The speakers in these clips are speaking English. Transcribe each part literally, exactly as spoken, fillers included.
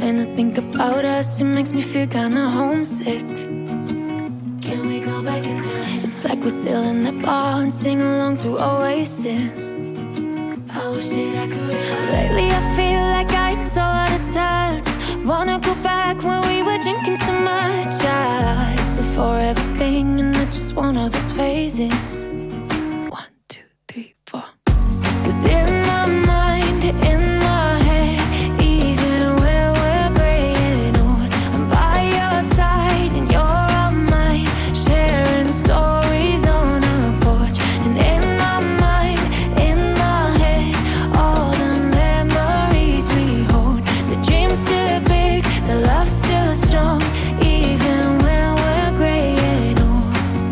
When I think about us, it makes me feel kinda homesick. Can we go back in time? It's like we're still in the bar and sing along to Oasis. I wish that I could remember. Lately I feel like I'm so out of touch. Wanna go back when we were drinking so much. Yeah, it's a forever thing and not just one of those phases. One, two, three, four. Cause in my mind, in my head, even when we're grey and old, I'm by your side and you're on mine, sharing stories on a porch. And in my mind, in my head, all the memories we hold. The dream's still big, the love's still strong, even when we're grey and old.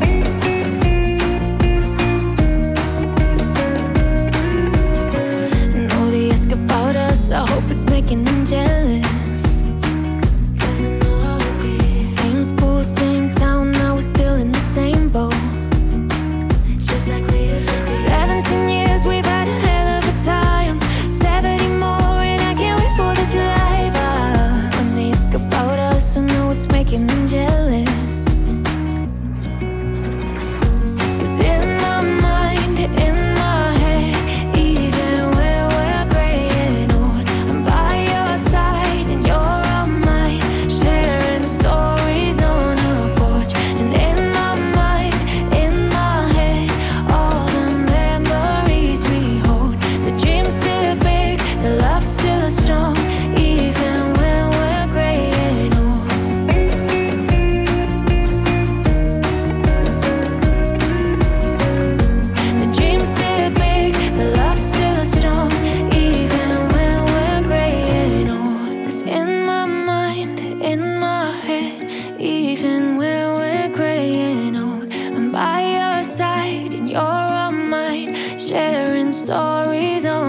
And all they ask about us, I hope it's making them jealous. Cause I know how it be. Same school, same town, now we're still in the same boat. Just like we used to be. Seventeen years, we've had a hell of a time. Seventy more, and I can't wait for this life. Ah, when they ask about us, I know it's making them jealous. Cause in my mind, in my head, even when we're grey and old, I'm by your side and you're on mine, sharing stories on a porch. And in my mind, in my head, all the memories we hold. The dream's still big, the love's still strong, even when we're grey and old. The dream's still big, the love's still strong, even when we're grey and old. 'Cause in my mind, in my head, even when we're grey and old, I'm by your side and you're on mine, sharing stories on